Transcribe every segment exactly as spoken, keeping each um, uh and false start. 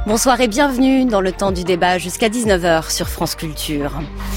Bonsoir et bienvenue dans le temps du débat jusqu'à dix-neuf heures sur France Culture.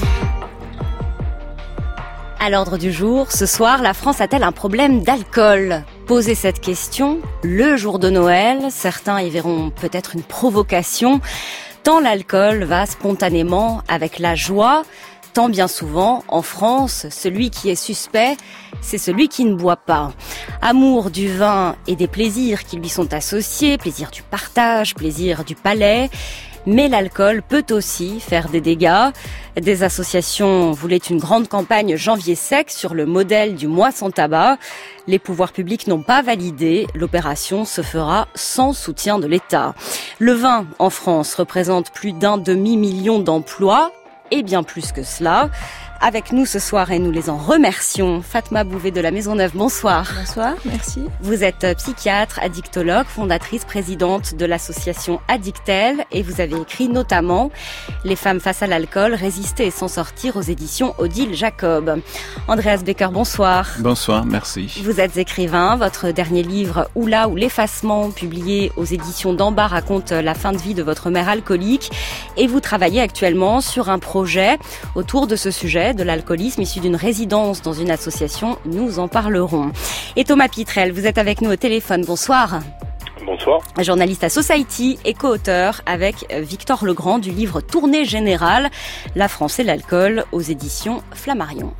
À l'ordre du jour, ce soir, la France a-t-elle un problème d'alcool ? Poser cette question, le jour de Noël, certains y verront peut-être une provocation, tant l'alcool va spontanément avec la joie, tant bien souvent, en France, celui qui est suspect, c'est celui qui ne boit pas. Amour du vin et des plaisirs qui lui sont associés, plaisir du partage, plaisir du palais. Mais l'alcool peut aussi faire des dégâts. Des associations voulaient une grande campagne janvier sec sur le modèle du mois sans tabac. Les pouvoirs publics n'ont pas validé. L'opération se fera sans soutien de l'État. Le vin en France représente plus d'un demi-million d'emplois et bien plus que cela. Avec nous ce soir, et nous les en remercions, Fatma Bouvet de la Maisonneuve, bonsoir. Bonsoir, merci. Vous êtes psychiatre, addictologue, fondatrice, présidente de l'association Addictel, et vous avez écrit notamment « Les femmes face à l'alcool, résister et s'en sortir » aux éditions Odile Jacob. Andreas Becker, bonsoir. Bonsoir, merci. Vous êtes écrivain, votre dernier livre « Oula » ou « L'effacement » publié aux éditions d'Amba raconte la fin de vie de votre mère alcoolique, et vous travaillez actuellement sur un projet autour de ce sujet, de l'alcoolisme issu d'une résidence dans une association. Nous en parlerons. Et Thomas Pitrel, vous êtes avec nous au téléphone. Bonsoir. Bonsoir. Journaliste à Society et co-auteur avec Victor Legrand du livre Tournée Générale, La France et l'alcool aux éditions Flammarion.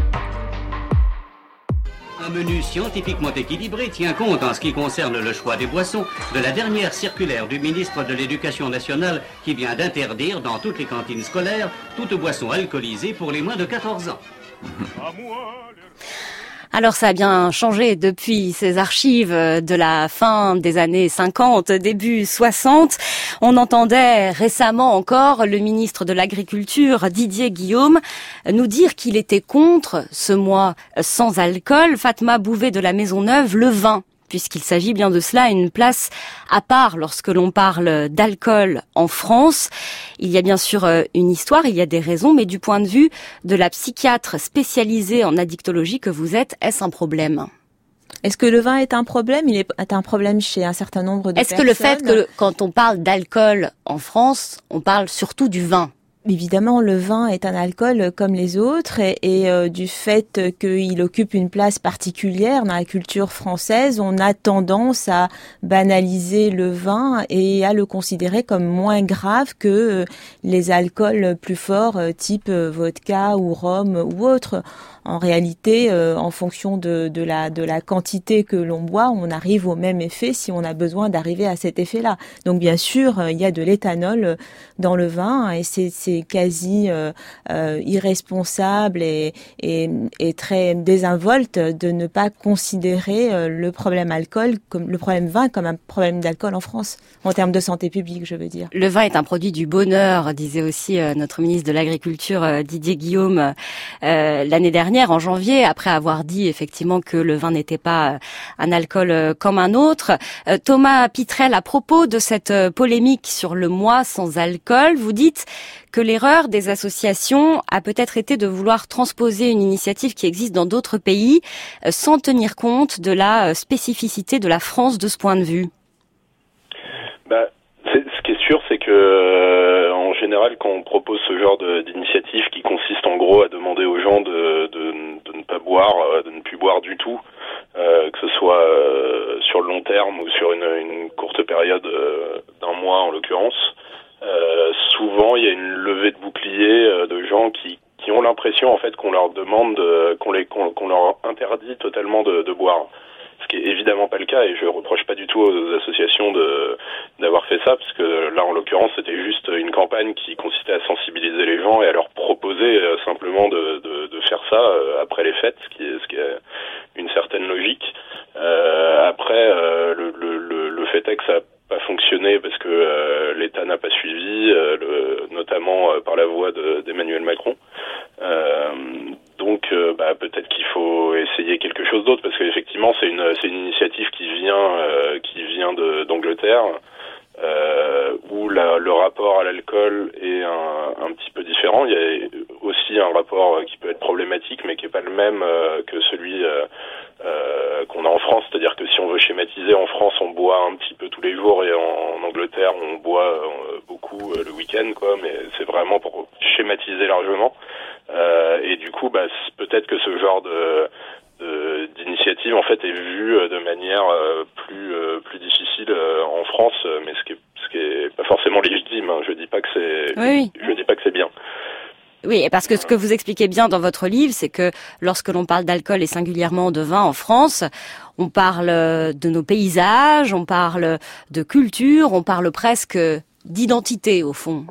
Un menu scientifiquement équilibré tient compte en ce qui concerne le choix des boissons de la dernière circulaire du ministre de l'Éducation nationale qui vient d'interdire dans toutes les cantines scolaires toute boisson alcoolisée pour les moins de quatorze ans. Alors ça a bien changé depuis ces archives de la fin des années cinquante, début soixante. On entendait récemment encore le ministre de l'Agriculture, Didier Guillaume, nous dire qu'il était contre ce mois sans alcool. Fatma Bouvet de la Maisonneuve, le vin, puisqu'il s'agit bien de cela, une place à part lorsque l'on parle d'alcool en France. Il y a bien sûr une histoire, il y a des raisons, mais du point de vue de la psychiatre spécialisée en addictologie que vous êtes, est-ce un problème ? Est-ce que le vin est un problème ? Il est un problème chez un certain nombre de Est-ce personnes. Est-ce que le fait que quand on parle d'alcool en France, on parle surtout du vin ? Évidemment, le vin est un alcool comme les autres et, et euh, du fait qu'il occupe une place particulière dans la culture française, on a tendance à banaliser le vin et à le considérer comme moins grave que euh, les alcools plus forts, euh, type euh, vodka ou rhum ou autre. En réalité, euh, en fonction de, de la de la quantité que l'on boit, on arrive au même effet si on a besoin d'arriver à cet effet-là. Donc bien sûr, euh, il y a de l'éthanol dans le vin et c'est, c'est quasi euh, euh, irresponsable et, et, et très désinvolte de ne pas considérer euh, le problème alcool comme le problème vin comme un problème d'alcool en France, en termes de santé publique, je veux dire. Le vin est un produit du bonheur, disait aussi euh, notre ministre de l'Agriculture, euh, Didier Guillaume, euh, l'année dernière. En janvier, après avoir dit effectivement que le vin n'était pas un alcool comme un autre. Thomas Pitrel, à propos de cette polémique sur le mois sans alcool, vous dites que l'erreur des associations a peut-être été de vouloir transposer une initiative qui existe dans d'autres pays sans tenir compte de la spécificité de la France de ce point de vue. Bah, c'est, ce qui est sûr, c'est que euh, en général, quand on propose ce genre de, d'initiative qui consiste en gros à demander aux gens de, de, de ne pas boire, de ne plus boire du tout, euh, que ce soit euh, sur le long terme ou sur une, une courte période euh, d'un mois en l'occurrence, euh, souvent il y a une levée de bouclier euh, de gens qui, qui ont l'impression en fait qu'on leur demande, de, qu'on, les, qu'on, qu'on leur interdit totalement de, de boire. Ce qui est évidemment pas le cas et je reproche pas du tout aux associations de d'avoir fait ça parce que là en l'occurrence c'était juste une campagne qui consistait à sensibiliser les gens et à leur proposer euh, simplement de, de de faire ça euh, après les fêtes, ce qui est ce qui est une certaine logique. Euh, après euh, le, le le fait est que ça a pas fonctionné parce que euh, l'État n'a pas suivi, euh, le, notamment euh, par la voix de, d'Emmanuel Macron. Euh, donc euh, bah, peut-être qu'il faut essayer quelque chose d'autre parce qu'effectivement c'est une c'est une initiative qui vient euh, qui vient de d'Angleterre euh, où la, le rapport à l'alcool est un, un petit peu différent. Il y a aussi un rapport qui peut être problématique mais qui est pas le même euh, que celui euh, euh, euh, qu'on a en France, c'est-à-dire que si on veut schématiser, en France on boit un petit peu tous les jours et en, en Angleterre on boit euh, beaucoup euh, le week-end, quoi, mais c'est vraiment pour schématiser largement. Euh, et du coup, bah, peut-être que ce genre de, de d'initiative en fait est vue de manière euh, plus euh, plus difficile euh, en France, mais ce qui est ce qui est pas forcément légitime. Hein. Je dis pas que c'est oui, oui. je dis pas que c'est bien. Oui, parce que ce que vous expliquez bien dans votre livre, c'est que lorsque l'on parle d'alcool et singulièrement de vin en France, on parle de nos paysages, on parle de culture, on parle presque d'identité au fond.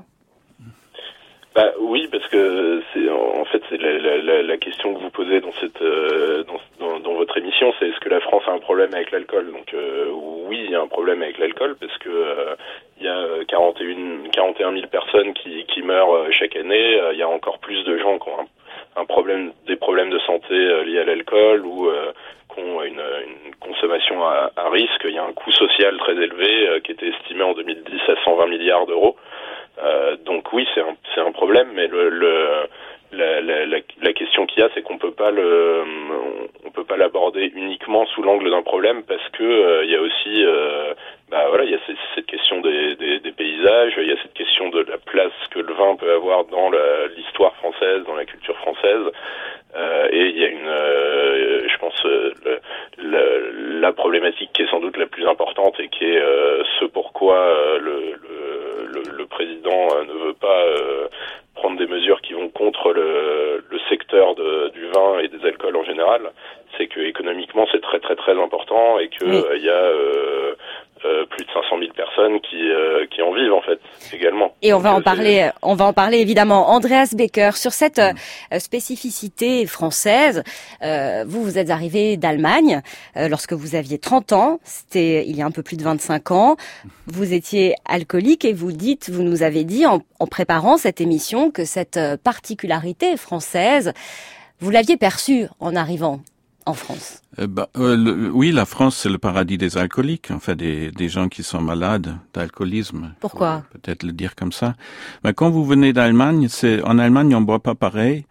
Bah oui, parce que c'est en fait c'est la, la, la question que vous posez dans cette euh, dans, dans, dans votre émission, c'est est-ce que la France a un problème avec l'alcool? Donc euh, oui, il y a un problème avec l'alcool parce que euh, il y a quarante et un mille personnes qui qui meurent chaque année. Il y a encore plus de gens qui ont un, un problème, des problèmes de santé liés à l'alcool ou euh, qui ont une, une consommation à, à risque. Il y a un coût social très élevé euh, qui était estimé en deux mille dix à cent vingt milliards d'euros. Euh, donc oui, c'est un, c'est un problème, mais le, le la, la, la, la question qu'il y a, c'est qu'on peut pas le, on peut pas l'aborder uniquement sous l'angle d'un problème parce que euh, il y a aussi, euh, bah voilà, il y a cette, cette question des, des, des paysages, il y a cette question de la place que le vin peut avoir dans la, l'histoire française, dans la culture française, euh, et il y a une, euh, je pense, euh, le, la, la problématique qui est sans doute la plus importante et qui est euh, ce pourquoi euh, le, le, le, le président euh, ne veut pas euh, prendre des mesures qui vont contre le, le secteur de, du vin et des alcools en général, c'est que économiquement c'est très très très important et que il oui. euh, y a euh, euh, plus de cinq cent mille personnes qui euh, qui en vivent en fait également. Et on Donc, va en euh, parler, on va en parler évidemment. Andreas Becker, sur cette euh, spécificité française, euh, vous vous êtes arrivé d'Allemagne euh, lorsque vous aviez trente ans, c'était il y a un peu plus de vingt-cinq ans. Vous étiez alcoolique et vous dites, vous nous avez dit en, en préparant cette émission que cette particularité française, vous l'aviez perçue en arrivant en France. Euh, bah, euh, le, oui, la France, c'est le paradis des alcooliques, enfin des, des gens qui sont malades d'alcoolisme. Pourquoi? Peut-être le dire comme ça. Mais quand vous venez d'Allemagne, c'est en Allemagne on boit pas pareil.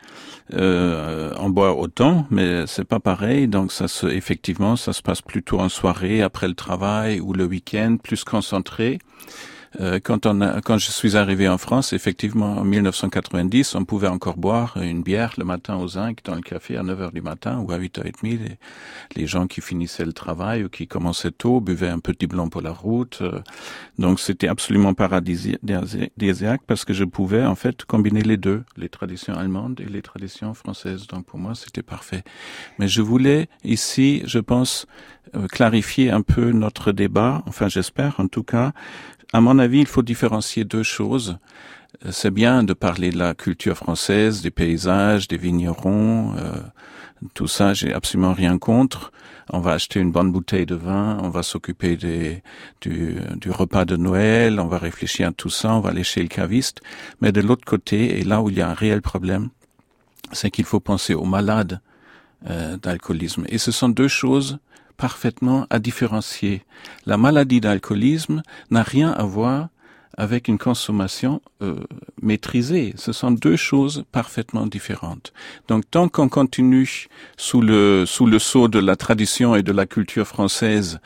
Euh, on boit autant, mais c'est pas pareil. Donc ça se, effectivement, ça se passe plutôt en soirée, après le travail ou le week-end, plus concentré. Euh, quand on a, quand je suis arrivé en France, effectivement, en mille neuf cent quatre-vingt-dix, on pouvait encore boire une bière le matin au zinc dans le café à neuf heures du matin ou à huit heures trente. Les, les gens qui finissaient le travail ou qui commençaient tôt buvaient un petit blanc pour la route. Donc c'était absolument paradisiaque parce que je pouvais en fait combiner les deux, les traditions allemandes et les traditions françaises. Donc pour moi, c'était parfait. Mais je voulais ici, je pense, clarifier un peu notre débat. Enfin, j'espère en tout cas. À mon avis, il faut différencier deux choses. C'est bien de parler de la culture française, des paysages, des vignerons, euh, tout ça, j'ai absolument rien contre. On va acheter une bonne bouteille de vin, on va s'occuper des, du, du repas de Noël, on va réfléchir à tout ça, on va aller chez le caviste. Mais de l'autre côté, et là où il y a un réel problème, c'est qu'il faut penser aux malades euh, d'alcoolisme. Et ce sont deux choses parfaitement à différencier. La maladie d'alcoolisme n'a rien à voir avec une consommation euh, maîtrisée. Ce sont deux choses parfaitement différentes. Donc tant qu'on continue sous le sous le sceau de la tradition et de la culture française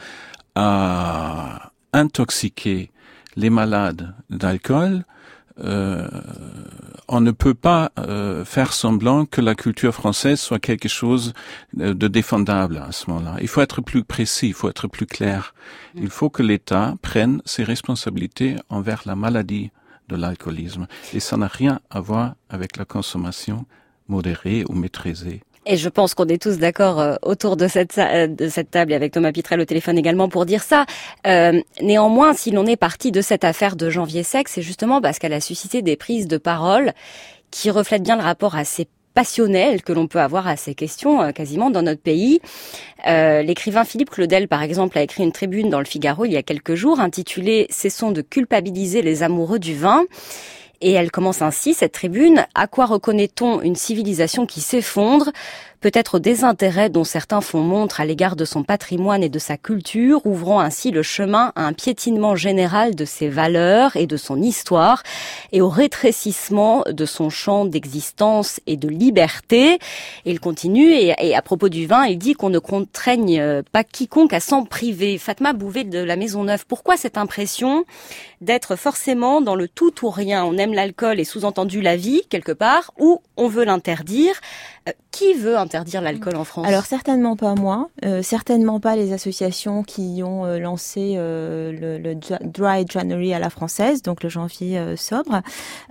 à intoxiquer les malades d'alcool, euh, on ne peut pas euh, faire semblant que la culture française soit quelque chose de, de défendable à ce moment-là. Il faut être plus précis, il faut être plus clair. Il faut que l'État prenne ses responsabilités envers la maladie de l'alcoolisme. Et ça n'a rien à voir avec la consommation modérée ou maîtrisée. Et je pense qu'on est tous d'accord euh, autour de cette, euh, de cette table et avec Thomas Pitrel au téléphone également pour dire ça. Euh, néanmoins, si l'on est parti de cette affaire de Janvier Sec, c'est justement parce qu'elle a suscité des prises de parole qui reflètent bien le rapport assez passionnel que l'on peut avoir à ces questions euh, quasiment dans notre pays. Euh, l'écrivain Philippe Claudel, par exemple, a écrit une tribune dans le Figaro il y a quelques jours intitulée « Cessons de culpabiliser les amoureux du vin ». Et elle commence ainsi, cette tribune. À quoi reconnaît-on une civilisation qui s'effondre ? peut-être au désintérêt dont certains font montre à l'égard de son patrimoine et de sa culture, ouvrant ainsi le chemin à un piétinement général de ses valeurs et de son histoire, et au rétrécissement de son champ d'existence et de liberté. Et il continue, et, et à propos du vin, il dit qu'on ne contraigne pas quiconque à s'en priver. Fatma Bouvet de la Maisonneuve, pourquoi cette impression d'être forcément dans le tout ou rien? On aime l'alcool et sous-entendu la vie, quelque part, ou on veut l'interdire. Euh, qui veut interdire l'alcool en France? Alors certainement pas moi, euh, certainement pas les associations qui ont euh, lancé euh, le, le Dry January à la française, donc le janvier euh, sobre.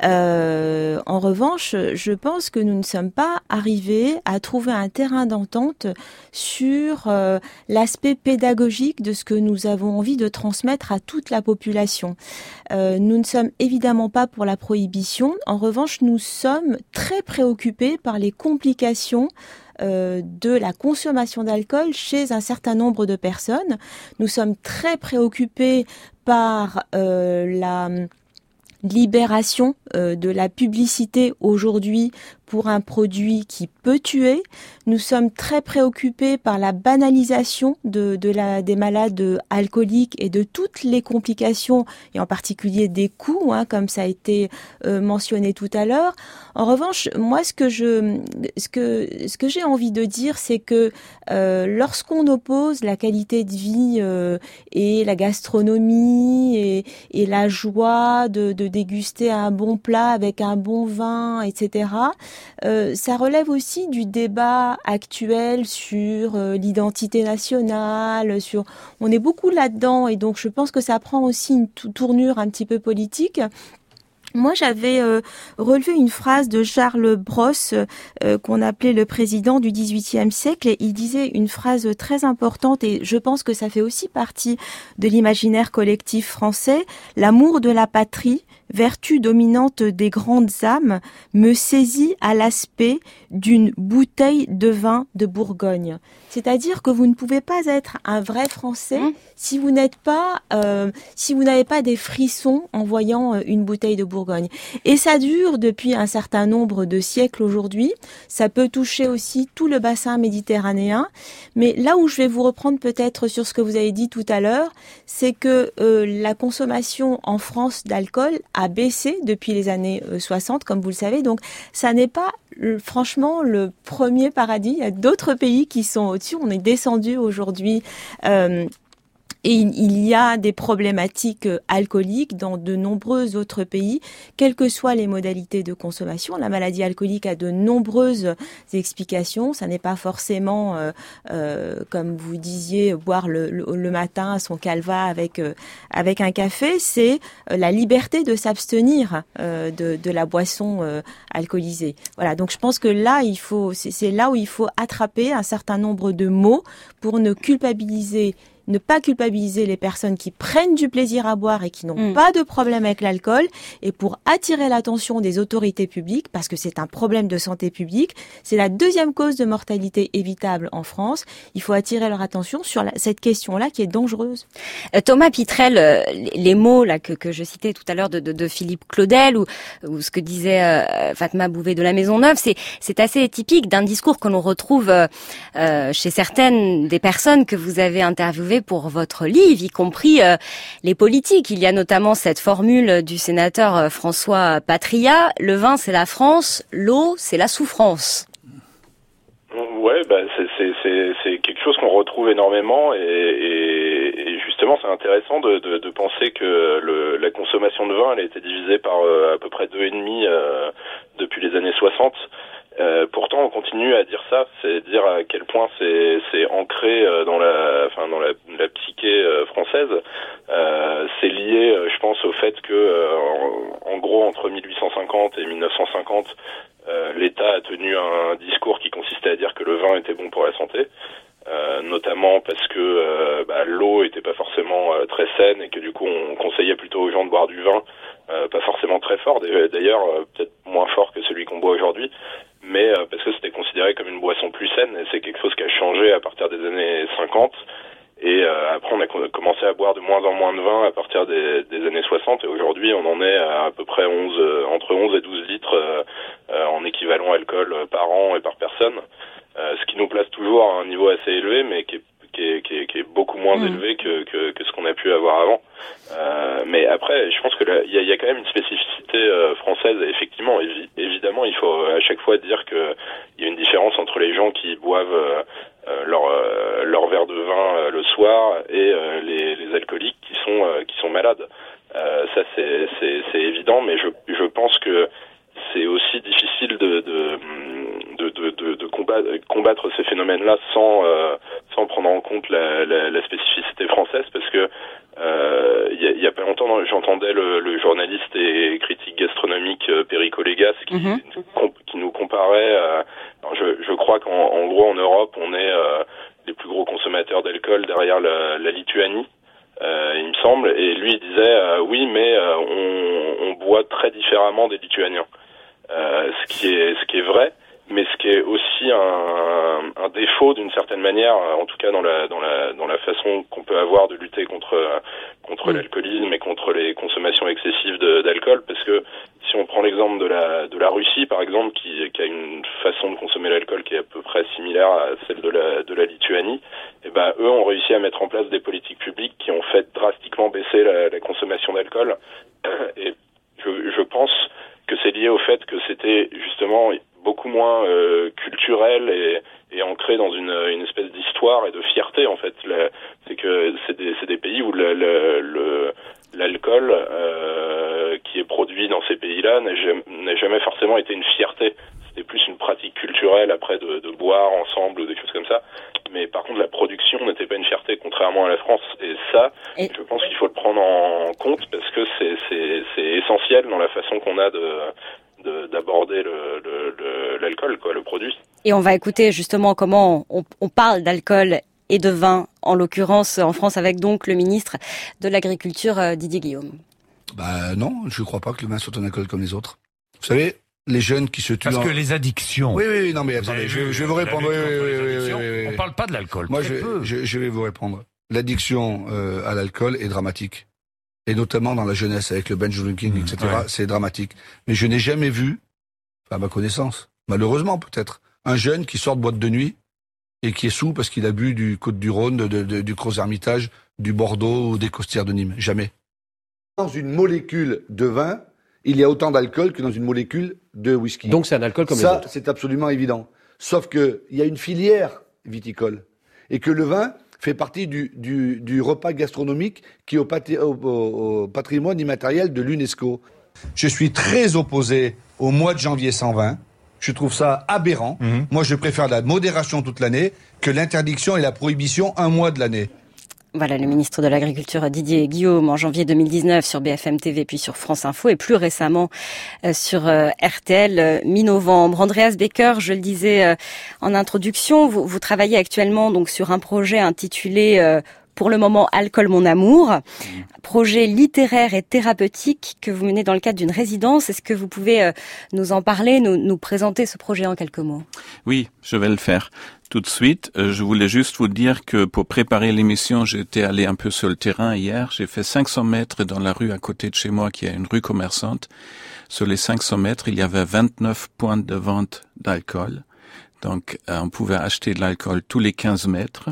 Euh, en revanche, je pense que nous ne sommes pas arrivés à trouver un terrain d'entente sur euh, l'aspect pédagogique de ce que nous avons envie de transmettre à toute la population. Euh, nous ne sommes évidemment pas pour la prohibition. En revanche, nous sommes très préoccupés par les complications euh, de la consommation d'alcool chez un certain nombre de personnes. Nous sommes très préoccupés par euh, la libération euh, de la publicité aujourd'hui pour un produit qui peut tuer. Nous sommes très préoccupés par la banalisation de, de la, des malades alcooliques et de toutes les complications, et en particulier des coûts, hein, comme ça a été euh, mentionné tout à l'heure. En revanche, moi, ce que je, ce que, ce que j'ai envie de dire, c'est que euh, lorsqu'on oppose la qualité de vie euh, et la gastronomie et, et la joie de, de déguster un bon plat avec un bon vin, et cetera, Euh, ça relève aussi du débat actuel sur euh, l'identité nationale, sur on est beaucoup là-dedans, et donc je pense que ça prend aussi une tournure un petit peu politique. Moi, j'avais euh, relevé une phrase de Charles Brosse, euh, qu'on appelait le président du dix-huitième siècle, et il disait une phrase très importante, et je pense que ça fait aussi partie de l'imaginaire collectif français: l'amour de la patrie, vertu dominante des grandes âmes, me saisit à l'aspect d'une bouteille de vin de Bourgogne. C'est-à-dire que vous ne pouvez pas être un vrai Français mmh. si vous n'êtes pas, euh, si vous n'avez pas des frissons en voyant une bouteille de Bourgogne. Et ça dure depuis un certain nombre de siècles aujourd'hui. Ça peut toucher aussi tout le bassin méditerranéen. Mais là où je vais vous reprendre peut-être sur ce que vous avez dit tout à l'heure, c'est que euh, la consommation en France d'alcool a baissé depuis les années soixante, comme vous le savez. Donc, ça n'est pas le, franchement le premier paradis. Il y a d'autres pays qui sont au-dessus. On est descendu aujourd'hui. Euh, Et il y a des problématiques alcooliques dans de nombreux autres pays, quelles que soient les modalités de consommation. La maladie alcoolique a de nombreuses explications. Ça n'est pas forcément, euh, euh, comme vous disiez, boire le, le, le matin son calva avec euh, avec un café. C'est la liberté de s'abstenir euh, de, de la boisson euh, alcoolisée. Voilà. Donc je pense que là, il faut, c'est, c'est là où il faut attraper un certain nombre de mots pour ne culpabiliser. Ne pas culpabiliser les personnes qui prennent du plaisir à boire et qui n'ont mmh. pas de problème avec l'alcool, et pour attirer l'attention des autorités publiques, parce que c'est un problème de santé publique, c'est la deuxième cause de mortalité évitable en France. Il faut attirer leur attention sur la, cette question-là qui est dangereuse. Euh, Thomas Pitrel, euh, les mots là que, que je citais tout à l'heure de, de, de Philippe Claudel, ou, ou ce que disait euh, Fatma Bouvet de la Maisonneuve, c'est, c'est assez typique d'un discours que l'on retrouve euh, euh, chez certaines des personnes que vous avez interviewées pour votre livre, y compris euh, les politiques. Il y a notamment cette formule du sénateur euh, François Patria: le vin c'est la France, l'eau c'est la souffrance. Ouais, bah c'est c'est c'est, c'est quelque chose qu'on retrouve énormément, et, et, et justement c'est intéressant de, de, de penser que le, la consommation de vin elle a été divisée par euh, à peu près deux et demi euh, depuis les années soixante. Euh, pourtant, on continue à dire ça, c'est dire à quel point c'est, c'est ancré dans la, enfin dans la, la psyché française. Euh, c'est lié, je pense, au fait que, euh, en, en gros, entre mille huit cent cinquante et mille neuf cent cinquante, euh, l'État a tenu un discours qui consistait à dire que le vin était bon pour la santé. Euh, notamment parce que euh, bah, l'eau était pas forcément euh, très saine, et que du coup on conseillait plutôt aux gens de boire du vin, euh, pas forcément très fort d'ailleurs, euh, peut-être moins fort que celui qu'on boit aujourd'hui, mais euh, parce que c'était considéré comme une boisson plus saine, et c'est quelque chose qui a changé à partir des années cinquante. Et euh, après on a commencé à boire de moins en moins de vin à partir des, des années soixante, et aujourd'hui on en est à à peu près onze, entre onze et douze litres euh, euh, en équivalent alcool par an et par personne. euh, ce qui nous place toujours à un niveau assez élevé, mais qui est Qui est, qui, est, qui est beaucoup moins mmh. élevé que, que, que ce qu'on a pu avoir avant. Euh, mais après, je pense que il y a, y a quand même une spécificité euh, française. Et effectivement, évi- évidemment, il faut à chaque fois dire que il y a une différence entre les gens qui boivent euh, leur euh, leur verre de vin euh, le soir et euh, les, les alcooliques qui sont euh, qui sont malades. Euh, ça, c'est, c'est, c'est évident, mais je, je pense que c'est aussi difficile de, de, de, de, de, de combattre, combattre ces phénomènes-là sans, euh, sans prendre en compte la, la, la spécificité française, parce que euh, il y a, y a pas longtemps, j'entendais le, le journaliste et critique gastronomique euh, Perico Légas qui, mm-hmm. comp, qui nous comparait. Euh, je, je crois qu'en en gros en Europe, on est euh, les plus gros consommateurs d'alcool derrière la, la Lituanie. Euh, il me semble, et lui il disait euh, oui, mais euh, on, on boit très différemment des Lituaniens, euh, ce qui est ce qui est vrai, mais ce qui est aussi un, un défaut d'une certaine manière, en tout cas dans la dans la dans la façon qu'on peut avoir de lutter contre contre mmh. l'alcoolisme et contre les consommations excessives de, d'alcool, parce que si on prend l'exemple de la de la Russie par exemple, qui, qui a une façon de consommer l'alcool qui est à peu près similaire à celle de la de la Lituanie, et ben eux ont réussi à mettre en place des politiques publiques qui ont fait drastiquement baisser la, la consommation d'alcool. Et je, je pense que c'est lié au fait que c'était justement beaucoup moins euh, culturel et, et ancré dans une, une espèce d'histoire et de fierté en fait. La, c'est que c'est des, c'est des pays où le, le, le, l'alcool euh, qui est produit dans ces pays-là n'a jamais, n'a jamais forcément été une fierté. C'était plus une pratique culturelle après de, de boire ensemble ou des choses comme ça. Mais par contre, la production n'était pas une fierté, contrairement à la France. Et ça, et... je pense qu'il faut le prendre en compte parce que c'est, c'est, c'est essentiel dans la façon qu'on a de, de d'aborder le, le, le, l'alcool, quoi, le produit. Et on va écouter justement comment on, on parle d'alcool et de vin, en l'occurrence en France, avec donc le ministre de l'Agriculture, Didier Guillaume. Bah non, je ne crois pas que le vin soit un alcool comme les autres. Vous savez, les jeunes qui se tuent... Parce en... que les addictions... Oui, oui, non mais attendez, je, je vais vous répondre. Oui, oui, oui, oui, oui, oui. On parle pas de l'alcool. Moi, je, je, je vais vous répondre. L'addiction euh, à l'alcool est dramatique. Et notamment dans la jeunesse, avec le binge drinking, mmh, et cetera, ouais. C'est dramatique. Mais je n'ai jamais vu, à ma connaissance, malheureusement peut-être, un jeune qui sort de boîte de nuit et qui est sous parce qu'il a bu du Côte-du-Rhône, de, de, de, du Crozes-Hermitage, du Bordeaux ou des Costières de Nîmes. Jamais. Dans une molécule de vin, il y a autant d'alcool que dans une molécule de whisky. Donc c'est un alcool comme ça, les autres. Ça, c'est absolument évident. Sauf qu'il y a une filière viticole et que le vin fait partie du, du, du repas gastronomique qui est au, pati- au, au, au patrimoine immatériel de l'UNESCO. Je suis très opposé au mois de janvier sans vin. Je trouve ça aberrant. Mmh. Moi, je préfère la modération toute l'année que l'interdiction et la prohibition un mois de l'année. Voilà, le ministre de l'Agriculture Didier Guillaume en janvier deux mille dix-neuf sur B F M T V puis sur France Info et plus récemment euh, sur euh, R T L euh, mi-novembre. Andreas Becker, je le disais euh, en introduction, vous, vous travaillez actuellement donc sur un projet intitulé euh, pour le moment Alcool mon amour, mmh. projet littéraire et thérapeutique que vous menez dans le cadre d'une résidence. Est-ce que vous pouvez euh, nous en parler, nous, nous présenter ce projet en quelques mots? Oui, je vais le faire. Tout de suite, je voulais juste vous dire que pour préparer l'émission, j'étais allé un peu sur le terrain hier. J'ai fait cinq cents mètres dans la rue à côté de chez moi, qui est une rue commerçante. Sur les cinq cents mètres, il y avait vingt-neuf points de vente d'alcool. Donc, on pouvait acheter de l'alcool tous les quinze mètres.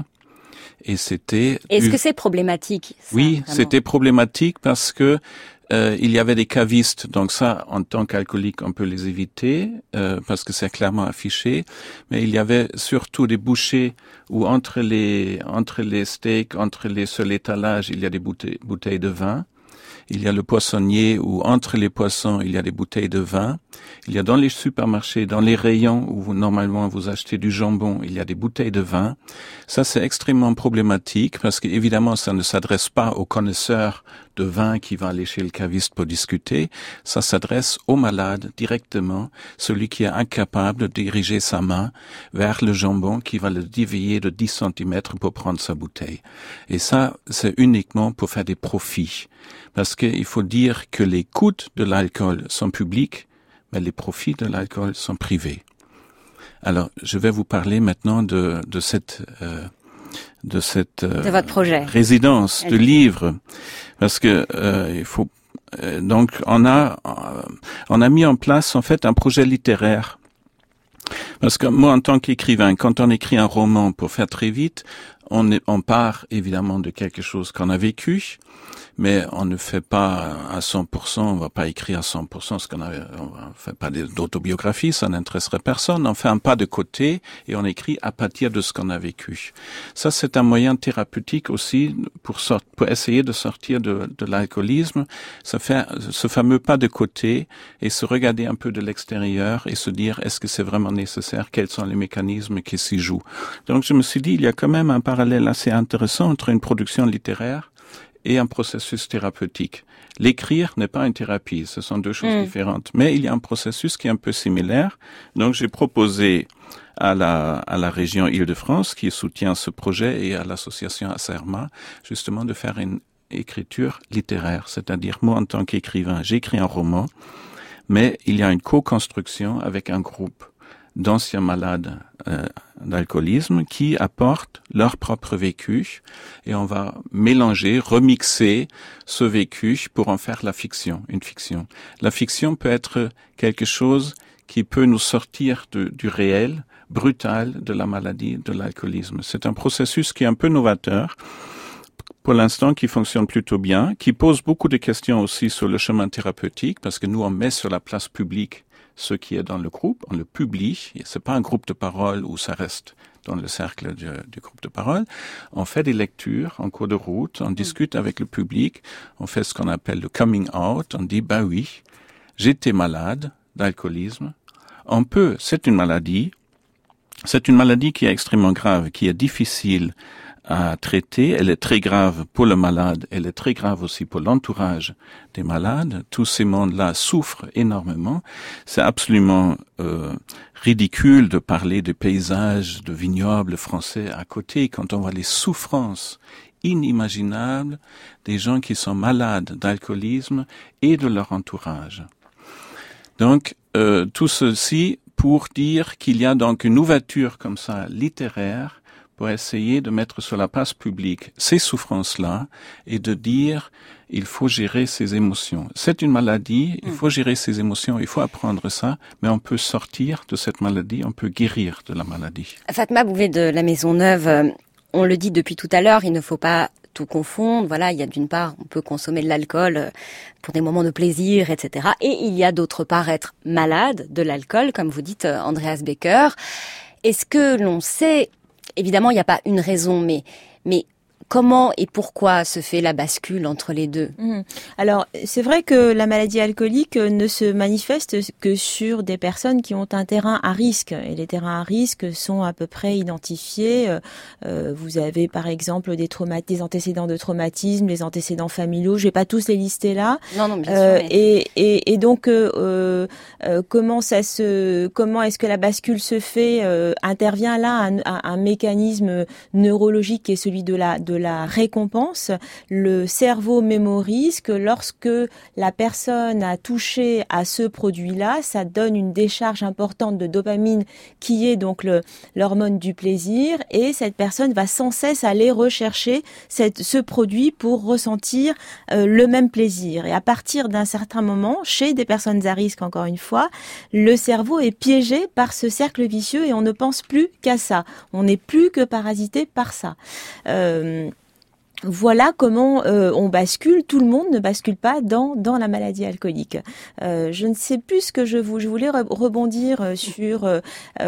Et c'était... Est-ce que c'est problématique ça, Oui, vraiment? C'était problématique parce que Euh, il y avait des cavistes, donc ça, en tant qu'alcoolique, on peut les éviter, euh, parce que c'est clairement affiché. Mais il y avait surtout des bouchers où entre les entre les steaks, entre les sur l'étalage, il y a des bouteilles, bouteilles de vin. Il y a le poissonnier où entre les poissons, il y a des bouteilles de vin. Il y a dans les supermarchés, dans les rayons où vous, normalement vous achetez du jambon, il y a des bouteilles de vin. Ça, c'est extrêmement problématique parce que évidemment, ça ne s'adresse pas aux connaisseurs de vin qui va aller chez le caviste pour discuter. Ça s'adresse au malade directement, celui qui est incapable de diriger sa main vers le jambon qui va le dévier de dix centimètres pour prendre sa bouteille. Et ça, c'est uniquement pour faire des profits. Parce qu'il faut dire que les coûts de l'alcool sont publics, mais les profits de l'alcool sont privés. Alors, je vais vous parler maintenant de, de cette, euh, de cette euh, de votre projet. résidence, de livre, parce que euh, il faut. Euh, donc, on a, euh, on a mis en place en fait un projet littéraire. Parce que moi, en tant qu'écrivain, quand on écrit un roman pour faire très vite, on, est, on part évidemment de quelque chose qu'on a vécu, mais on ne fait pas à cent pour cent, on va pas écrire à cent pour cent ce qu'on a, on fait pas d'autobiographie, ça n'intéresserait personne. On fait un pas de côté et on écrit à partir de ce qu'on a vécu. Ça, c'est un moyen thérapeutique aussi pour sort, pour essayer de sortir de, de l'alcoolisme. Ça fait ce fameux pas de côté et se regarder un peu de l'extérieur et se dire est-ce que c'est vraiment nécessaire? Quels sont les mécanismes qui s'y jouent? Donc, je me suis dit, il y a quand même un parallèle assez intéressant entre une production littéraire et un processus thérapeutique. L'écrire n'est pas une thérapie, ce sont deux choses mmh. différentes. Mais il y a un processus qui est un peu similaire. Donc j'ai proposé à la, à la région Île-de-France, qui soutient ce projet, et à l'association Acerma, justement de faire une écriture littéraire. C'est-à-dire, moi, en tant qu'écrivain, j'écris un roman, mais il y a une co-construction avec un groupe d'anciens malades euh, d'alcoolisme qui apportent leur propre vécu et on va mélanger, remixer ce vécu pour en faire la fiction, une fiction. La fiction peut être quelque chose qui peut nous sortir de, du réel, brutal de la maladie de l'alcoolisme. C'est un processus qui est un peu novateur, pour l'instant, qui fonctionne plutôt bien, qui pose beaucoup de questions aussi sur le chemin thérapeutique, parce que nous, on met sur la place publique ce qui est dans le groupe, on le publie, et c'est pas un groupe de parole où ça reste dans le cercle du, du groupe de parole. On fait des lectures en cours de route, on discute avec le public, on fait ce qu'on appelle le coming out, on dit, bah oui, j'étais malade d'alcoolisme, on peut, c'est une maladie, c'est une maladie qui est extrêmement grave, qui est difficile à traiter, elle est très grave pour le malade, elle est très grave aussi pour l'entourage des malades. Tous ces mondes-là souffrent énormément. C'est absolument euh, ridicule de parler de paysages, de vignobles français à côté quand on voit les souffrances inimaginables des gens qui sont malades d'alcoolisme et de leur entourage. Donc, euh, tout ceci pour dire qu'il y a donc une ouverture comme ça littéraire pour essayer de mettre sur la place publique ces souffrances-là et de dire il faut gérer ses émotions. C'est une maladie, il faut gérer ses émotions, il faut apprendre ça, mais on peut sortir de cette maladie, on peut guérir de la maladie. Fatma Bouvet de la Maisonneuve, on le dit depuis tout à l'heure, il ne faut pas tout confondre. Voilà, il y a d'une part, on peut consommer de l'alcool pour des moments de plaisir, et cetera. Et il y a d'autre part être malade de l'alcool, comme vous dites, Andreas Becker. Est-ce que l'on sait... Évidemment, il n'y a pas une raison, mais, mais comment et pourquoi se fait la bascule entre les deux? Mmh. Alors, c'est vrai que la maladie alcoolique ne se manifeste que sur des personnes qui ont un terrain à risque. Et les terrains à risque sont à peu près identifiés. Euh, vous avez, par exemple, des, traumat- des antécédents de traumatisme, des antécédents familiaux. Je vais pas tous les lister là. Non, non, bien euh, sûr. Mais... Et, et, et donc, euh, euh, comment ça se, comment est-ce que la bascule se fait? euh, Intervient là un, un, un mécanisme neurologique qui est celui de la de la récompense. Le cerveau mémorise que lorsque la personne a touché à ce produit-là, ça donne une décharge importante de dopamine qui est donc le, l'hormone du plaisir, et cette personne va sans cesse aller rechercher cette, ce produit pour ressentir euh, le même plaisir. Et à partir d'un certain moment, chez des personnes à risque, encore une fois, le cerveau est piégé par ce cercle vicieux et on ne pense plus qu'à ça. On n'est plus que parasité par ça. Euh, Voilà comment euh, on bascule. Tout le monde ne bascule pas dans dans la maladie alcoolique. Euh, je ne sais plus ce que je, vous, je voulais rebondir sur euh,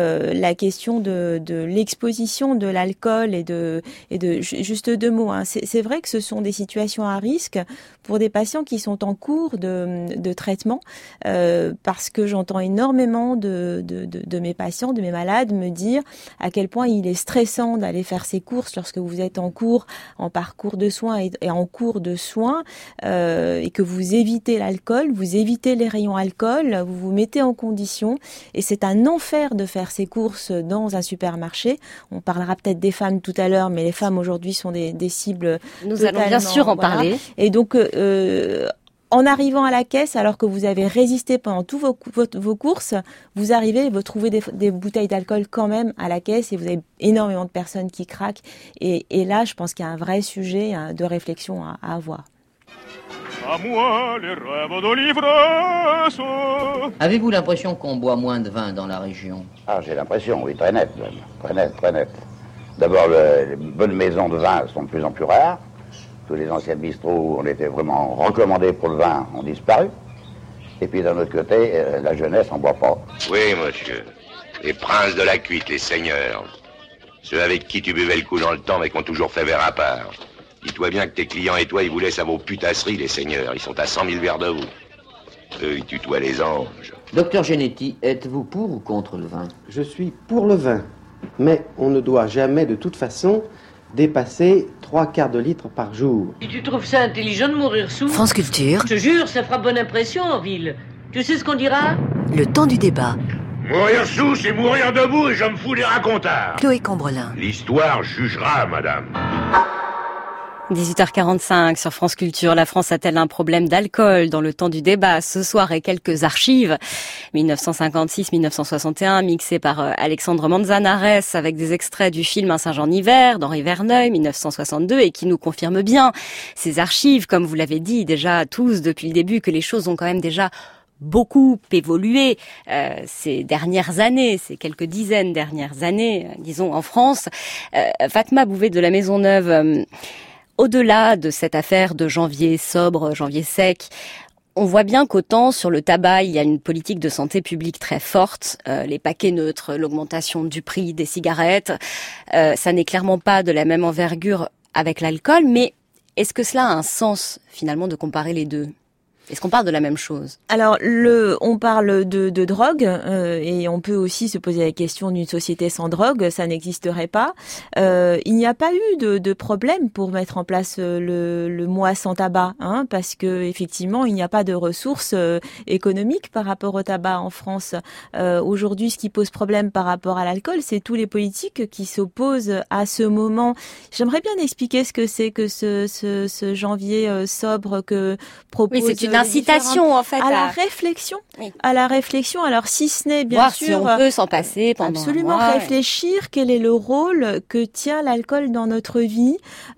la question de, de l'exposition de l'alcool et de et de juste deux mots. Hein. C'est, c'est vrai que ce sont des situations à risque pour des patients qui sont en cours de, de traitement, euh, parce que j'entends énormément de, de, de, de mes patients, de mes malades me dire à quel point il est stressant d'aller faire ses courses lorsque vous êtes en cours, en parcours de soins et, et en cours de soins, euh, et que vous évitez l'alcool, vous évitez les rayons alcool, vous vous mettez en condition, et c'est un enfer de faire ses courses dans un supermarché. On parlera peut-être des femmes tout à l'heure, mais les femmes aujourd'hui sont des, des cibles. Nous allons bien sûr en voilà. parler. Et donc, euh, en arrivant à la caisse, alors que vous avez résisté pendant tous vos, vos, vos courses, vous arrivez et vous trouvez des, des bouteilles d'alcool quand même à la caisse, et vous avez énormément de personnes qui craquent. Et, et là, je pense qu'il y a un vrai sujet de réflexion à, à avoir. À moi les rêves de l'ivresse. Avez-vous l'impression qu'on boit moins de vin dans la région? Ah, j'ai l'impression, oui, très nette, même. Très nette, très nette. D'abord, le, les bonnes maisons de vin sont de plus en plus rares. Tous les anciens bistrots où on était vraiment recommandés pour le vin ont disparu. Et puis d'un autre côté, euh, la jeunesse en boit pas. Oui, monsieur. Les princes de la cuite, les seigneurs. Ceux avec qui tu buvais le coup dans le temps mais qui ont toujours fait verre à part. Dis-toi bien que tes clients et toi, ils vous laissent à vos putasseries, les seigneurs. Ils sont à cent mille verres de vous. Eux, ils tutoient les anges. Docteur Genetti, êtes-vous pour ou contre le vin? Je suis pour le vin. Mais on ne doit jamais, de toute façon, dépasser trois quarts de litre par jour. Si tu trouves ça intelligent de mourir sous... France Culture. Je te jure, ça fera bonne impression en ville. Tu sais ce qu'on dira? Le temps du débat. Mourir sous, c'est mourir debout et je me fous des racontards. Chloé Cambrelin. L'histoire jugera, madame. dix-huit heures quarante-cinq sur France Culture. La France a-t-elle un problème d'alcool? Dans le temps du débat ce soir, et quelques archives. dix-neuf cent cinquante-six à dix-neuf cent soixante et un, mixé par Alexandre Manzanares, avec des extraits du film Un singe en hiver d'Henri Verneuil, dix-neuf cent soixante-deux, et qui nous confirme bien ces archives, comme vous l'avez dit déjà tous depuis le début, que les choses ont quand même déjà beaucoup évolué euh, ces dernières années, ces quelques dizaines dernières années, euh, disons, en France. Euh, Fatma Bouvet de la Maisonneuve, euh, au-delà de cette affaire de janvier sobre, janvier sec, on voit bien qu'autant sur le tabac, il y a une politique de santé publique très forte, euh, les paquets neutres, l'augmentation du prix des cigarettes, euh, ça n'est clairement pas de la même envergure avec l'alcool, mais est-ce que cela a un sens finalement de comparer les deux ? Est-ce qu'on parle de la même chose? Alors, le, on parle de, de drogue euh, et on peut aussi se poser la question d'une société sans drogue, ça n'existerait pas. Euh, il n'y a pas eu de, de problème pour mettre en place le, le mois sans tabac, hein, parce que effectivement, il n'y a pas de ressources euh, économiques par rapport au tabac en France. Euh, aujourd'hui, ce qui pose problème par rapport à l'alcool, c'est tous les politiques qui s'opposent à ce moment. J'aimerais bien expliquer ce que c'est que ce, ce, ce janvier euh, sobre que propose. Oui, c'est une incitation en fait à, à la réflexion, oui. à la réflexion. Alors si ce n'est bien voir sûr, si on peut s'en passer pendant absolument un mois, réfléchir ouais. Quel est le rôle que tient l'alcool dans notre vie.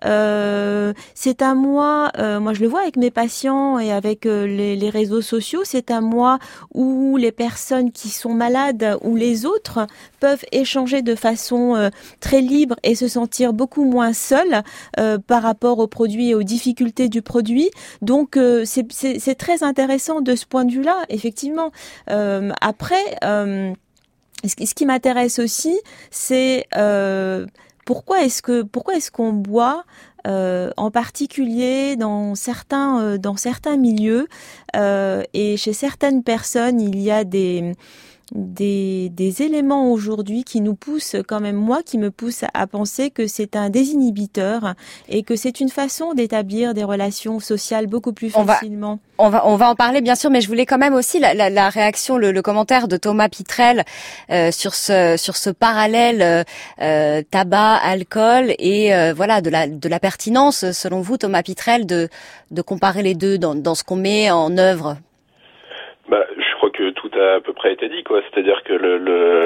Euh, c'est un mois, euh, moi je le vois avec mes patients et avec euh, les, les réseaux sociaux, c'est un mois où les personnes qui sont malades ou les autres peuvent échanger de façon euh, très libre et se sentir beaucoup moins seuls euh, par rapport aux produits et aux difficultés du produit. Donc euh, c'est, c'est, c'est très intéressant de ce point de vue-là, effectivement. Euh, après, euh, ce qui m'intéresse aussi, c'est euh, pourquoi est-ce que pourquoi est-ce qu'on boit euh, en particulier dans certains euh, dans certains milieux euh, et chez certaines personnes, il y a des Des, des éléments aujourd'hui qui nous poussent, quand même moi, qui me poussent à penser que c'est un désinhibiteur et que c'est une façon d'établir des relations sociales beaucoup plus facilement. On va, on va, on va en parler bien sûr, mais je voulais quand même aussi la, la, la réaction, le, le commentaire de Thomas Pitrel euh, sur ce sur ce parallèle euh, tabac, alcool et euh, voilà de la de la pertinence selon vous, Thomas Pitrel, de de comparer les deux dans dans ce qu'on met en œuvre. Bah, je crois que tout a à peu près été dit, quoi. C'est-à-dire que le,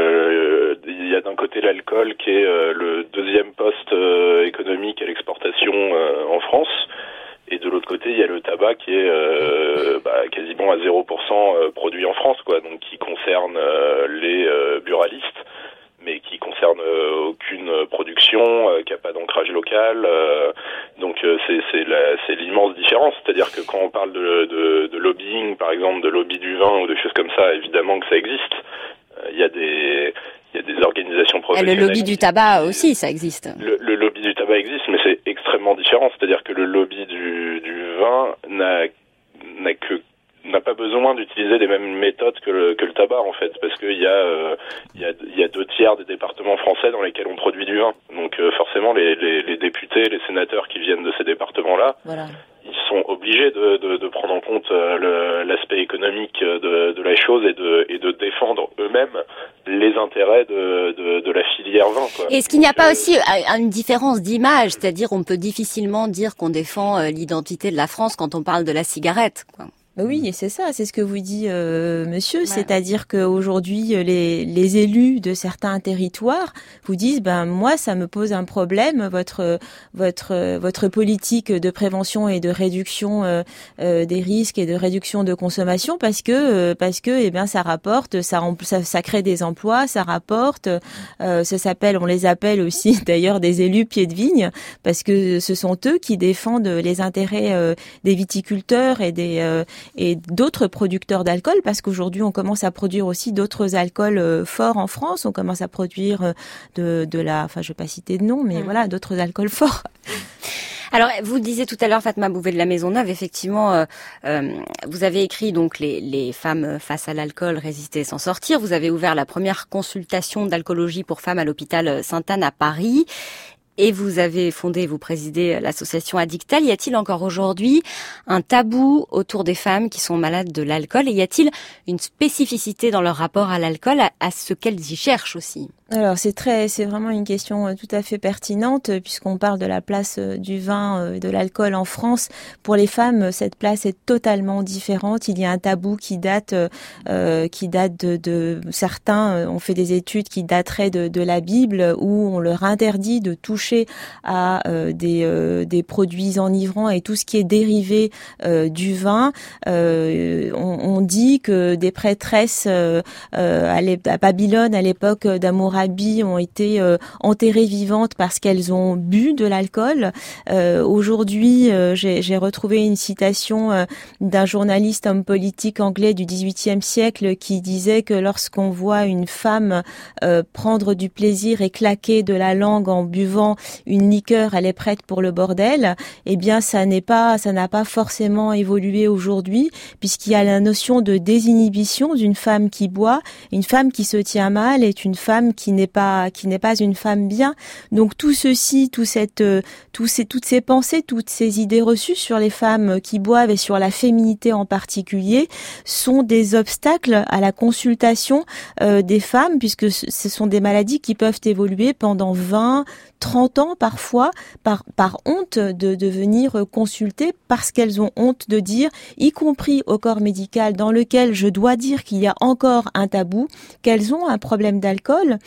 le, il y a d'un côté l'alcool qui est euh, le deuxième poste euh, économique à l'exportation euh, en France, et de l'autre côté il y a le tabac qui est euh, bah, quasiment à zéro pour cent produit en France, quoi. Donc qui concerne euh, les euh, buralistes, mais qui concerne euh, aucune production, euh, qui n'a pas d'ancrage local. Euh, donc euh, c'est c'est, la, c'est l'immense différence. C'est-à-dire que quand on parle de, de, de lobbying, par exemple, de lobby du vin ou de choses comme ça, évidemment que ça existe. Il euh, y a des il y a des organisations professionnelles. Et le lobby du tabac aussi, ça existe. Le, le lobby du tabac existe, mais c'est extrêmement différent. C'est-à-dire que le lobby du, du vin n'a n'a que n'a pas besoin d'utiliser les mêmes méthodes que le, que le tabac, en fait, parce qu'il y a euh, il y a il y a deux tiers des départements français dans lesquels on produit du vin. Donc euh, forcément les, les les députés, les sénateurs qui viennent de ces départements-là, voilà. Ils sont obligés de, de de prendre en compte euh, le, l'aspect économique de de la chose et de et de défendre eux-mêmes les intérêts de de, de la filière vin, quoi. Est-ce qu'il n'y a pas aussi une différence d'image, c'est-à-dire on peut difficilement dire qu'on défend l'identité de la France quand on parle de la cigarette, quoi. Oui, et c'est ça, c'est ce que vous dit euh, monsieur, ouais. C'est-à-dire qu'aujourd'hui, les, les élus de certains territoires vous disent, ben moi, ça me pose un problème, votre votre votre politique de prévention et de réduction euh, euh, des risques et de réduction de consommation, parce que euh, parce que eh bien ça rapporte, ça, ça ça crée des emplois, ça rapporte, euh, ça s'appelle, on les appelle aussi d'ailleurs des élus pieds de vigne, parce que ce sont eux qui défendent les intérêts euh, des viticulteurs et des euh, et d'autres producteurs d'alcool, parce qu'aujourd'hui on commence à produire aussi d'autres alcools euh, forts en France. On commence à produire euh, de, de la, enfin je vais pas citer de nom, mais mmh. voilà, d'autres alcools forts. Alors, vous disiez tout à l'heure, Fatma Bouvet de la Maisonneuve, effectivement, euh, euh, vous avez écrit donc les, les femmes face à l'alcool, résister et s'en sortir. Vous avez ouvert la première consultation d'alcoolologie pour femmes à l'hôpital Sainte-Anne à Paris. Et vous avez fondé, vous présidez l'association Addictel. Y a-t-il encore aujourd'hui un tabou autour des femmes qui sont malades de l'alcool? Et y a-t-il une spécificité dans leur rapport à l'alcool, à, à ce qu'elles y cherchent aussi? Alors c'est très, c'est vraiment une question tout à fait pertinente, puisqu'on parle de la place du vin et de l'alcool en France. Pour les femmes, cette place est totalement différente. Il y a un tabou qui date, euh, qui date de, de certains ont fait des études qui dateraient de, de la Bible, où on leur interdit de toucher à euh, des, euh, des produits enivrants et tout ce qui est dérivé euh, du vin. Euh, on, on dit que des prêtresses euh, euh, à Babylone à l'époque d'Hammurabi ont été euh, enterrées vivantes parce qu'elles ont bu de l'alcool. Euh, aujourd'hui, euh, j'ai, j'ai retrouvé une citation euh, d'un journaliste homme politique anglais du dix-huitième siècle qui disait que lorsqu'on voit une femme euh, prendre du plaisir et claquer de la langue en buvant une liqueur, elle est prête pour le bordel. Eh bien, ça n'est pas, ça n'a pas forcément évolué aujourd'hui, puisqu'il y a la notion de désinhibition d'une femme qui boit. Une femme qui se tient mal est une femme qui n'est pas, qui n'est pas une femme bien. Donc tout ceci, tout cette, euh, tous ces, toutes ces pensées, toutes ces idées reçues sur les femmes qui boivent et sur la féminité en particulier sont des obstacles à la consultation euh, des femmes, puisque ce sont des maladies qui peuvent évoluer pendant vingt, trente ans parfois, par, par honte de, de venir consulter, parce qu'elles ont honte de dire, y compris au corps médical dans lequel je dois dire qu'il y a encore un tabou, qu'elles ont un problème d'alcool.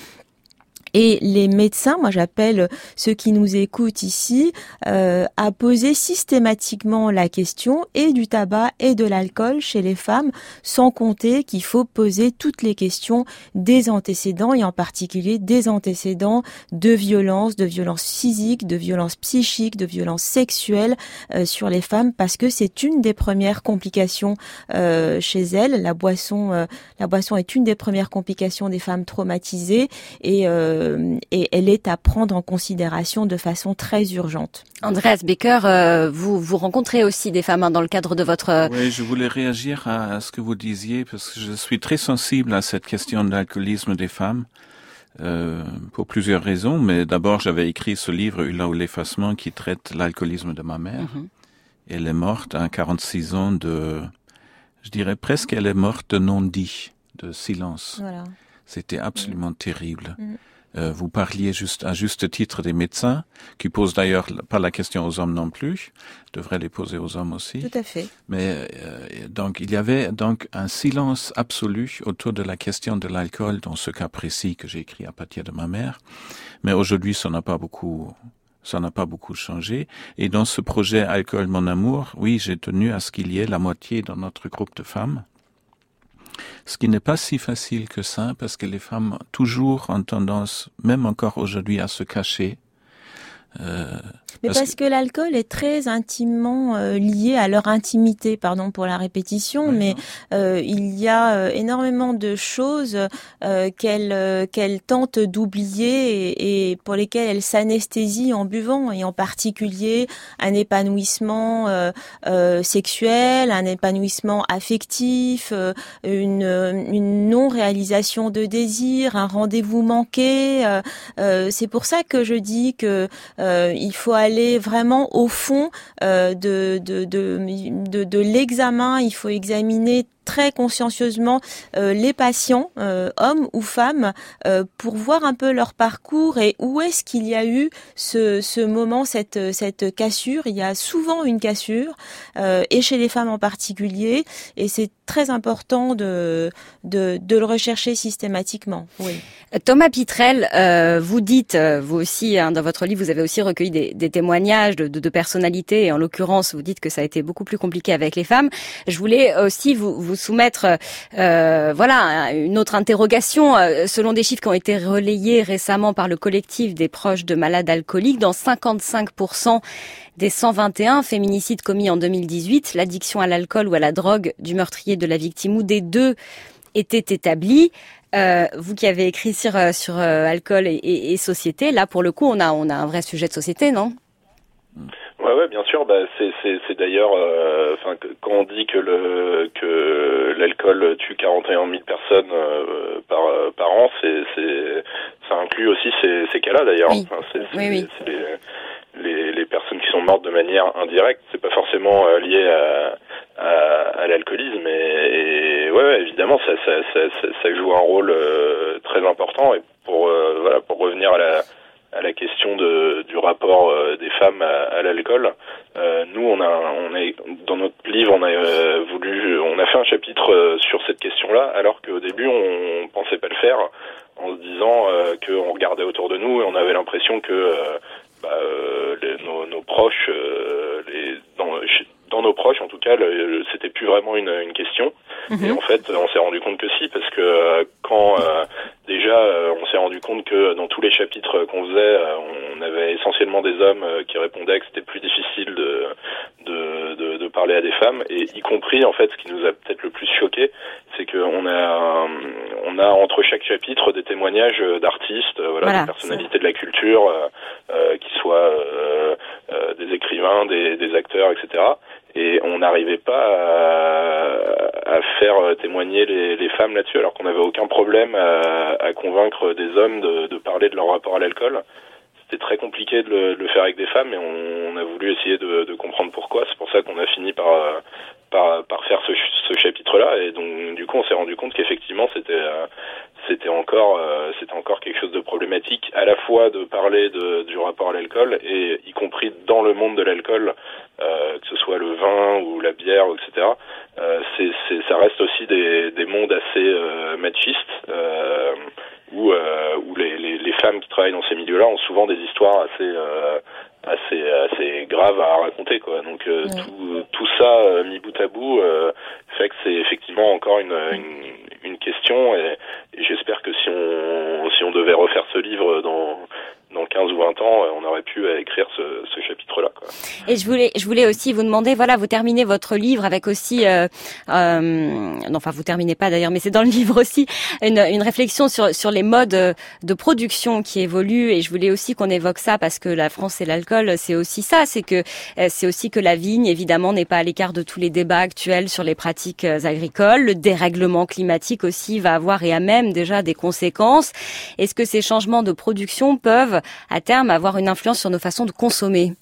Et les médecins, moi j'appelle ceux qui nous écoutent ici, euh, à poser systématiquement la question et du tabac et de l'alcool chez les femmes, sans compter qu'il faut poser toutes les questions des antécédents, et en particulier des antécédents de violence, de violence physique, de violence psychique, de violence sexuelle euh, sur les femmes, parce que c'est une des premières complications euh, chez elles. La boisson, euh, la boisson est une des premières complications des femmes traumatisées, et euh, et elle est à prendre en considération de façon très urgente. Andreas Becker, euh, vous vous rencontrez aussi des femmes hein, dans le cadre de votre... Oui, je voulais réagir à, à ce que vous disiez, parce que je suis très sensible à cette question de l'alcoolisme des femmes, euh, pour plusieurs raisons. Mais d'abord, j'avais écrit ce livre, Hula ou l'effacement, qui traite l'alcoolisme de ma mère. Mm-hmm. Elle est morte à quarante-six ans de... Je dirais presque elle est morte de non-dit, de silence. Voilà. C'était absolument mmh. terrible. Mmh. Euh, vous parliez juste à juste titre des médecins, qui posent d'ailleurs pas la question aux hommes non plus, devraient les poser aux hommes aussi. Tout à fait. Mais euh, donc il y avait donc un silence absolu autour de la question de l'alcool dans ce cas précis que j'ai écrit à partir de ma mère. Mais aujourd'hui, ça n'a pas beaucoup, ça n'a pas beaucoup changé. Et dans ce projet Alcool mon amour, oui, j'ai tenu à ce qu'il y ait la moitié dans notre groupe de femmes. Ce qui n'est pas si facile que ça, parce que les femmes toujours ont tendance, même encore aujourd'hui, à se cacher. Euh, Mais parce, parce que... que l'alcool est très intimement euh, lié à leur intimité, pardon pour la répétition, ouais, mais euh, il y a euh, énormément de choses euh, qu'elles euh, qu'elles tentent d'oublier et, et pour lesquelles elles s'anesthésient en buvant, et en particulier un épanouissement euh, euh, sexuel, un épanouissement affectif, euh, une, une non-réalisation de désir, un rendez-vous manqué. Euh, euh, c'est pour ça que je dis que euh, il faut aller vraiment au fond euh, de, de, de, de, de l'examen. Il faut examiner très consciencieusement euh, les patients, euh, hommes ou femmes, euh, pour voir un peu leur parcours et où est-ce qu'il y a eu ce, ce moment, cette, cette cassure. Il y a souvent une cassure, euh, et chez les femmes en particulier, et c'est très important de, de, de le rechercher systématiquement. Oui. Thomas Pitrel, euh, vous dites, vous aussi, hein, dans votre livre, vous avez aussi recueilli des, des témoignages de, de, de personnalités, et en l'occurrence, vous dites que ça a été beaucoup plus compliqué avec les femmes. Je voulais aussi vous, vous soumettre, euh, voilà, une autre interrogation. Selon des chiffres qui ont été relayés récemment par le collectif des proches de malades alcooliques, dans cinquante-cinq pour cent des cent vingt et un féminicides commis en deux mille dix-huit, l'addiction à l'alcool ou à la drogue du meurtrier de la victime ou des deux était établie. Euh, vous qui avez écrit sur sur euh, alcool et, et, et société, là pour le coup, on a on a un vrai sujet de société, non? Ouais, ouais, bien sûr. Bah, c'est c'est c'est d'ailleurs, enfin, euh, quand on dit que le que l'alcool tue quarante et un mille personnes euh, par par an, c'est c'est ça inclut aussi ces ces cas-là d'ailleurs. Oui. Enfin, c'est, c'est, oui, oui. c'est les, les les personnes qui sont mortes de manière indirecte. C'est pas forcément euh, lié à à, à l'alcoolisme, et, et ouais, ouais, évidemment, ça ça, ça ça ça joue un rôle euh, très important. Et pour euh, voilà, pour revenir à la à la question de, du rapport euh, des femmes à, à l'alcool, euh, nous on a, on est dans notre livre, on a euh, voulu, on a fait un chapitre euh, sur cette question-là, alors qu'au début on, on pensait pas le faire, en se disant euh, qu'on regardait autour de nous et on avait l'impression que euh, bah, euh, les, nos, nos proches, euh, les, dans, dans nos proches en tout cas, le, c'était plus vraiment une, une question. Mmh. Et en fait, on s'est rendu compte que si, parce que euh, quand euh, déjà euh, on s'est rendu compte que dans tous les chapitres qu'on faisait, euh, on avait essentiellement des hommes euh, qui répondaient que c'était plus difficile de, de de de parler à des femmes, et y compris en fait, ce qui nous a peut-être le plus choqué, c'est qu'on a on a entre chaque chapitre des témoignages d'artistes, euh, voilà, voilà, des personnalités de la culture, euh, euh, qui soient euh, euh, des écrivains, des, des acteurs, et cetera. Et on n'arrivait pas à, à faire témoigner les, les femmes là-dessus, alors qu'on n'avait aucun problème à, à convaincre des hommes de, de parler de leur rapport à l'alcool. C'était très compliqué de le, de le faire avec des femmes, et on, on a voulu essayer de, de comprendre pourquoi. C'est pour ça qu'on a fini par, par, par faire ce, ce chapitre-là. Et donc, du coup, on s'est rendu compte qu'effectivement, c'était, c'était encore, c'était encore quelque chose de problématique, à la fois de parler de, du rapport à l'alcool, et y compris dans le monde de l'alcool, euh, que ce soit le vin ou la bière, et cetera. Euh, c'est, c'est, ça reste aussi des, des mondes assez euh, machistes, euh, où, euh, où les, les, les femmes qui travaillent dans ces milieux-là ont souvent des histoires assez euh, assez assez graves à raconter, quoi. Donc euh, ouais. tout tout ça euh, mis bout à bout euh, fait que c'est effectivement encore une une, une question, et, et j'espère que si on si on devait refaire ce livre dans dans quinze ou vingt ans, on aurait pu écrire ce, ce chapitre-là, quoi. Et je voulais, je voulais aussi vous demander, voilà, vous terminez votre livre avec aussi, euh, euh, non, enfin vous terminez pas d'ailleurs, mais c'est dans le livre aussi, une, une réflexion sur sur les modes de production qui évoluent. Et je voulais aussi qu'on évoque ça, parce que la France et l'alcool, c'est aussi ça, c'est que c'est aussi que la vigne, évidemment, n'est pas à l'écart de tous les débats actuels sur les pratiques agricoles. Le dérèglement climatique aussi va avoir et a même déjà des conséquences. Est-ce que ces changements de production peuvent à terme avoir une influence sur nos façons de consommer?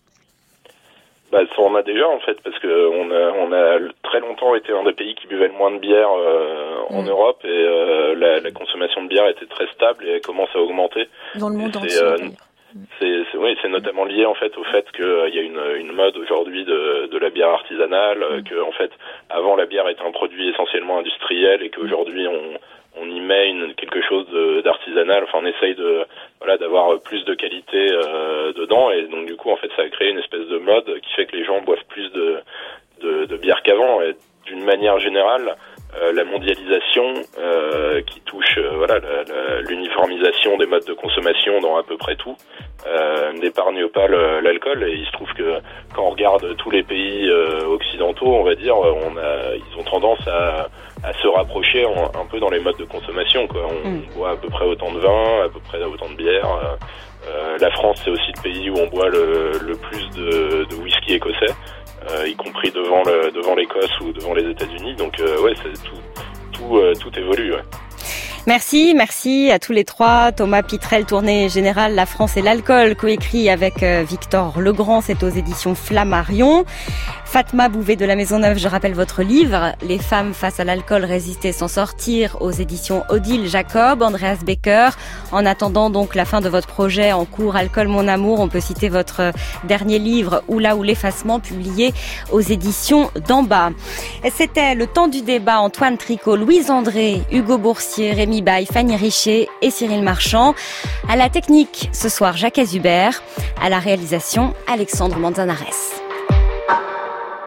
Bah, ça on a déjà, en fait, parce que on a, on a très longtemps été un des pays qui buvait le moins de bière euh, en mmh. Europe, et euh, la, la consommation de bière était très stable et elle commence à augmenter. Dans le monde et entier. Euh, c'est, c'est, oui, c'est notamment lié en fait au fait qu'il euh, y a une, une mode aujourd'hui de, de la bière artisanale, mmh. que en fait avant la bière était un produit essentiellement industriel, et qu'aujourd'hui on on y met une, quelque chose de, d'artisanal. Enfin, on essaye de, voilà, d'avoir plus de qualité euh, dedans, et donc du coup, en fait, ça a créé une espèce de mode qui fait que les gens boivent plus de, de, de bière qu'avant. Et d'une manière générale, euh, la mondialisation euh, qui touche, euh, voilà, la, la, l'uniformisation des modes de consommation dans à peu près tout, euh, n'épargne pas le, l'alcool. Et il se trouve que quand on regarde tous les pays euh, occidentaux, on va dire, on a, ils ont tendance à à se rapprocher en, un peu dans les modes de consommation, quoi. On mmh. boit à peu près autant de vin, à peu près autant de bière. Euh, la France, c'est aussi le pays où on boit le, le plus de, de whisky écossais, euh, y compris devant, le, devant l'Écosse ou devant les États-Unis. Donc euh, ouais, c'est tout, tout, euh, tout évolue. Ouais. Merci, merci à tous les trois. Thomas Pitrel, Tournée générale La France et l'alcool, coécrit avec Victor Legrand, c'est aux éditions Flammarion. Fatma Bouvet de la Maisonneuve, je rappelle votre livre, Les femmes face à l'alcool, résister, s'en sortir, aux éditions Odile Jacob, Andreas Becker. En attendant donc la fin de votre projet en cours Alcool mon amour, on peut citer votre dernier livre Oula ou l'effacement, publié aux éditions d'en bas. C'était le temps du débat. Antoine Tricot, Louise André, Hugo Boursier, Rémi Baille, Fanny Richer et Cyril Marchand. À la technique ce soir, Jacques Azubert. À la réalisation, Alexandre Manzanares.